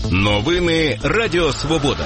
Новини Радіо Свобода.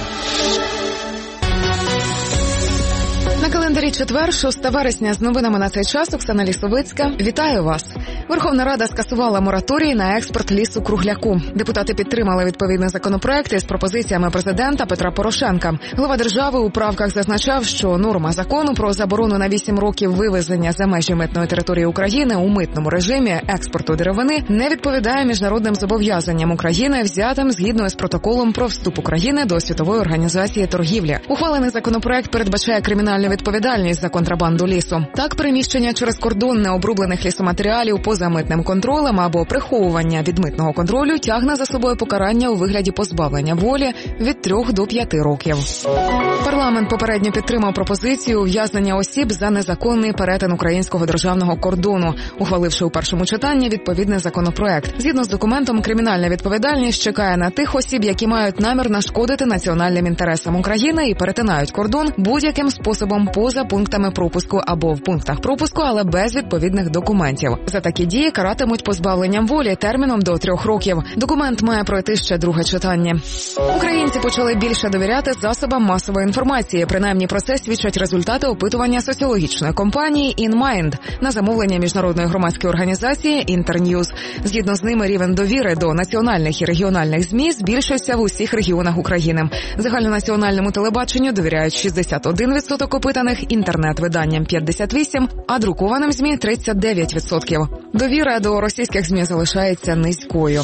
На календарі четвер, 6 вересня, з новинами на цей час Оксана Лісовицька. Вітаю вас. Верховна Рада скасувала мораторій на експорт лісу-кругляку. Депутати підтримали відповідний законопроект із пропозиціями президента Петра Порошенка. Глава держави у правках зазначав, що норма закону про заборону на 8 років вивезення за межі митної території України у митному режимі експорту деревини не відповідає міжнародним зобов'язанням України, взятим згідно з протоколом про вступ України до Світової організації торгівлі. Ухвалений законопроект передбачає кримінальну відповідальність за контрабанду лісу. Так, переміщення через кордон необроблених лісоматеріалів поза митним контролем або приховування від митного контролю тягне за собою покарання у вигляді позбавлення волі від 3 до 5 років. Парламент попередньо підтримав пропозицію ув'язнення осіб за незаконний перетин українського державного кордону, ухваливши у першому читанні відповідний законопроект. Згідно з документом, кримінальна відповідальність чекає на тих осіб, які мають намір нашкодити національним інтересам України і перетинають кордон будь-яким способом поза пунктами пропуску або в пунктах пропуску, але без відповідних документів. За такі дії каратимуть позбавленням волі терміном до 3 років. Документ має пройти ще друге читання. Українці почали більше довіряти засобам масової інформації. Принаймні про це свідчать результати опитування соціологічної компанії InMind на замовлення міжнародної громадської організації Internews. Згідно з ними, рівень довіри до національних і регіональних ЗМІ збільшився в усіх регіонах України. Загальнонаціональному телебаченню довіряють 61% опитаних, інтернет-виданням 58%, а друкованим ЗМІ 39%. Довіра до російських ЗМІ залишається низькою.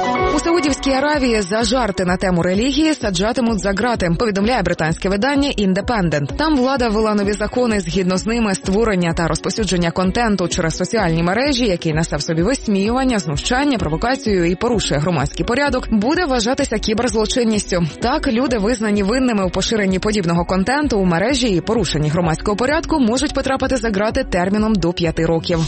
У Саудівській Аравії за жарти на тему релігії саджатимуть за ґрати, повідомляє британське видання Independent. Там влада ввела нові закони, згідно з ними створення та розповсюдження контенту через соціальні мережі, який несе в собі висміювання, знущання, провокацію і порушує громадський порядок, буде вважатися кіберзлочинністю. Так, люди, визнані винними у поширенні подібного контенту у мережі і порушенні громадського порядку, можуть потрапити за ґрати терміном до 5 років.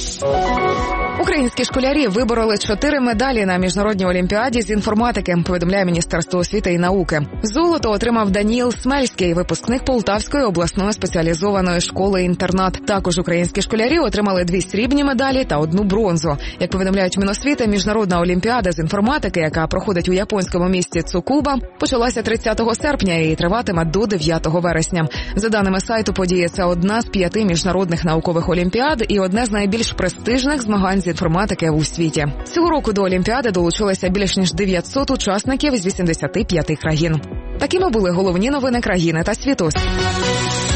Українські школярі вибороли 4 медалі на міжнародній олімпіаді з інформатики, повідомляє Міністерство освіти і науки. Золото отримав Даніїл Смельський, випускник Полтавської обласної спеціалізованої школи-інтернат. Також українські школярі отримали 2 срібні медалі та 1 бронзу. Як повідомляють Міносвіти, міжнародна олімпіада з інформатики, яка проходить у японському місті Цукуба, почалася 30 серпня і триватиме до 9 вересня. За даними сайту події, це одна з 5 міжнародних наукових олімпіад і одне з найбільш престижних змагань з інформатики у світі. Цього року до олімпіади долучилося більш ніж 900 учасників з 85 країн. Такими були головні новини країни та світу.